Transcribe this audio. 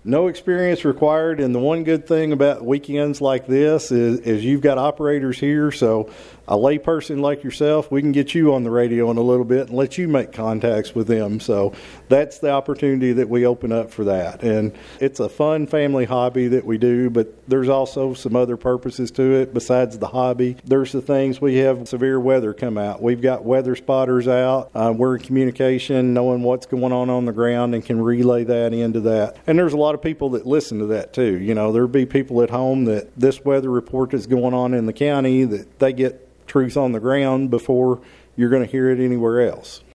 No experience required, and the one good thing about weekends like this is you've got operators here, so a layperson like yourself, we can get you on the radio in a little bit and let you make contacts with them. So that's the opportunity that we open up for that. And it's a fun family hobby that we do, but there's also some other purposes to it besides the hobby. There's the things we have severe weather come out. We've got weather spotters out. We're in communication, knowing what's going on the ground, and can relay that into that. And there's a lot of people that listen to that too. You know, there'll be people at home that this weather report that's going on in the county, that they get truth on the ground before you're going to hear it anywhere else.